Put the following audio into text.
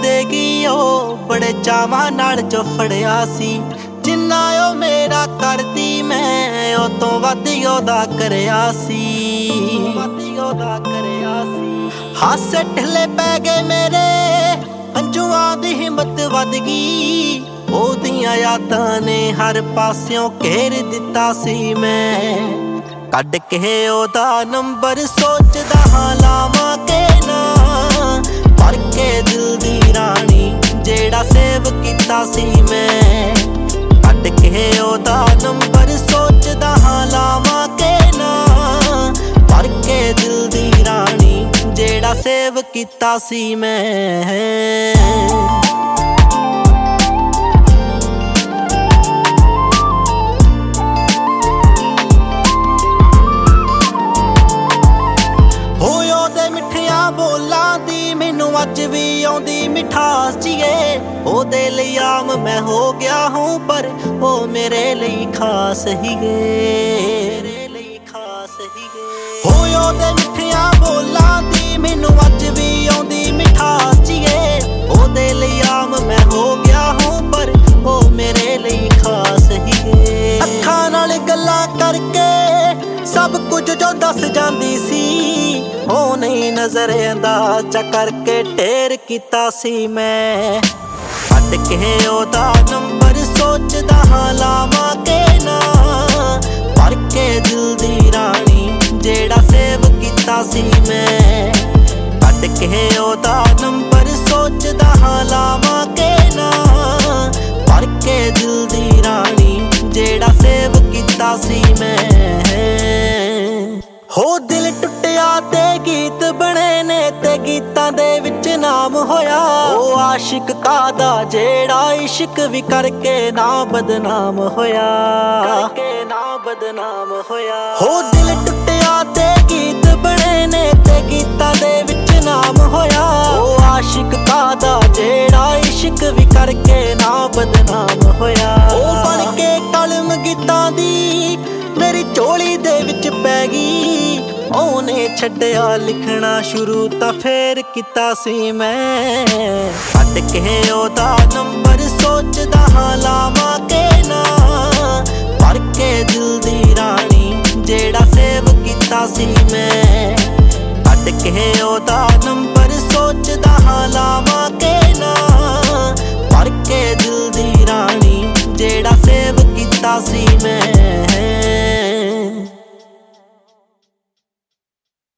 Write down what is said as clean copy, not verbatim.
ਦੇਗੀ ਉਹ ਬੜੇ ਚਾਵਾਂ ਨਾਲ ਜੋ ਫੜਿਆ ਸੀ। ਜਿੰਨਾ ਉਹ ਮੇਰਾ ਕਰਦੀ ਮੈਂ ਉਹ ਤੋਂ ਵੱਧ ਉਹਦਾ ਕਰਿਆ ਸੀ। ਹਾਸੇ ਢਿੱਲੇ ਪੈ ਗਏ ਮੇਰੇ, ਹੰਝੂਆਂ ਦੀ ਹਿੰਮਤ ਵੱਧ ਗਈ। ਉਹਦੀਆਂ ਯਾਦਾਂ ਨੇ ਹਰ ਪਾਸਿਓਂ ਘੇਰ ਦਿੱਤਾ ਸੀ। ਮੈਂ ਕੱਢ ਕੇ ਉਹਦਾ ਨੰਬਰ ਸੋਚਦਾ ਹਾਂ ਲਾਵਾਂ ਕੇ ਨਾ, ਭਰ ਕੇ ਦਿਲ ਦੀ ਰਾਣੀ ਜਿਹੜਾ ਸੇਵ ਕੀਤਾ ਸੀ। ਮੈਂ ਕੱਢ ਕੇ ਉਹਦਾ ਨੰਬਰ ਸੋਚਦਾ ਹਾਂ ਲਾਵਾਂ ਕੇ ਨਾ, ਭਰ ਕੇ ਦਿਲ ਦੀ ਰਾਣੀ ਜਿਹੜਾ ਸੇਵ ਕੀਤਾ ਸੀ। ਮੈਂ ਬੋਲਾਂ ਦੀ ਮੈਨੂੰ ਅੱਜ ਵੀ ਆਉਂਦੀ ਮਿਠਾਸ ਜੀਏ। ਉਹਦੇ ਲਈ ਆਮ ਮੈਂ ਹੋ ਗਿਆ ਹੂੰ ਪਰ ਉਹ ਮੇਰੇ ਲਈ ਖਾਸ ਹੀਗੇ। ਹੋਏ ਉਹਦੇ ਮਿੱਠੀਆਂ ਬੋਲਾਂ ਦੀ ਮੈਨੂੰ ਅੱਜ ਵੀ ਆਉਂਦੀ ਮਿਠਾਸ ਜੀਏ। ਉਹਦੇ ਲਈ ਆਮ ਮੈਂ ਹੋ ਗਿਆ ਹੂੰ ਪਰ ਉਹ ਮੇਰੇ ਲਈ ਖਾਸ ਹੀਗੇ। ਅੱਖਾਂ ਨਾਲ ਗੱਲਾਂ ਕਰਕੇ ਸਭ ਕੁਝ ਜੋ ਦੱਸ ਜਾਂਦੀ ਸੀ। ਉਹ ਨਹੀਂ ਨਜ਼ਰ ਅੰਦਾਜ਼ਾ ਕਰਕੇ ਢੇਰ ਕੀਤਾ ਸੀ। ਮੈਂ ਕੱਢ ਕੇ ਉਹਦਾ ਨੰਬਰ ਸੋਚਦਾ ਹਾਂ ਲਾਵਾਂ ਕੇ ਨਾ, ਭਰ ਕੇ ਦਿਲ ਦੀ ਰਾਣੀ ਜਿਹੜਾ ਸੇਵ ਕੀਤਾ ਸੀ। ਮੈਂ ਕੱਢ ਕੇ ਉਹਦਾ ਨੰਬਰ ਸੋਚਦਾ ਹਾਂ ਲਾਵਾਂ ਕੇ ਨਾ, ਭਰ ਕੇ ਦਿਲ ਦੀ ਰਾਣੀ ਜਿਹੜਾ ਸੇਵ ਕੀਤਾ ਸੀ। ਮੈਂ ਹੋ ਦਿਲ ਟੁੱਟਿਆ ਤੇ ਗੀਤ ਬਣੇ ਨੇ ਤੇ ਗੀਤਾਂ ਦੇ ਵਿੱਚ ਨਾਮ ਹੋਇਆ। ਉਹ ਆਸ਼ਿਕ ਕਾਦਾ ਜਿਹੜਾ ਇਸ਼ਕ ਵੀ ਕਰਕੇ ਨਾ ਬਦਨਾਮ ਹੋਇਆ। ਹੋ ਦਿਲ ਟੁੱਟਿਆ ਤੇ ਗੀਤ ਬਣੇ ਨੇ ਤੇ ਗੀਤਾਂ ਦੇ ਵਿੱਚ ਨਾਮ ਹੋਇਆ। ਉਹ ਆਸ਼ਿਕ ਕਾਦਾ ਜਿਹੜਾ ਇਸ਼ਕ ਵੀ ਕਰਕੇ ਨਾ ਬਦਨਾਮ ਹੋਇਆ। ਉਹ ਬਣ ਕੇ ਕਲਮ ਗੀਤਾਂ ਦੀ ਮੇਰੀ ਝੋਲੀ ਦੇ ਵਿੱਚ ਪੈ ਗਈ। ਉਹਨੇ ਛੱਡਿਆ ਲਿਖਣਾ ਸ਼ੁਰੂ ਤਾਂ ਫੇਰ ਕੀਤਾ ਸੀ। ਮੈਂ ਕੱਢ ਕੇ ਉਹਦਾ ਨੰਬਰ ਸੋਚਦਾ ਹਾਂ ਲਾਵਾਂ ਕੇ ਨਾ, ਭਰ ਕੇ ਦਿਲ ਦੀ ਰਾਣੀ ਜਿਹੜਾ ਸੇਵ ਕੀਤਾ ਸੀ। ਮੈਂ ਕੱਢ ਕੇ ਉਹਦਾ ਨੰਬਰ ਸੋਚਦਾ ਹਾਂ ਲਾਵਾਂ ਕੇ ਨਾ, ਭਰ ਕੇ ਦਿਲ ਦੀ ਰਾਣੀ ਜਿਹੜਾ ਸੇਵ ਕੀਤਾ ਸੀ। ਮੈਂ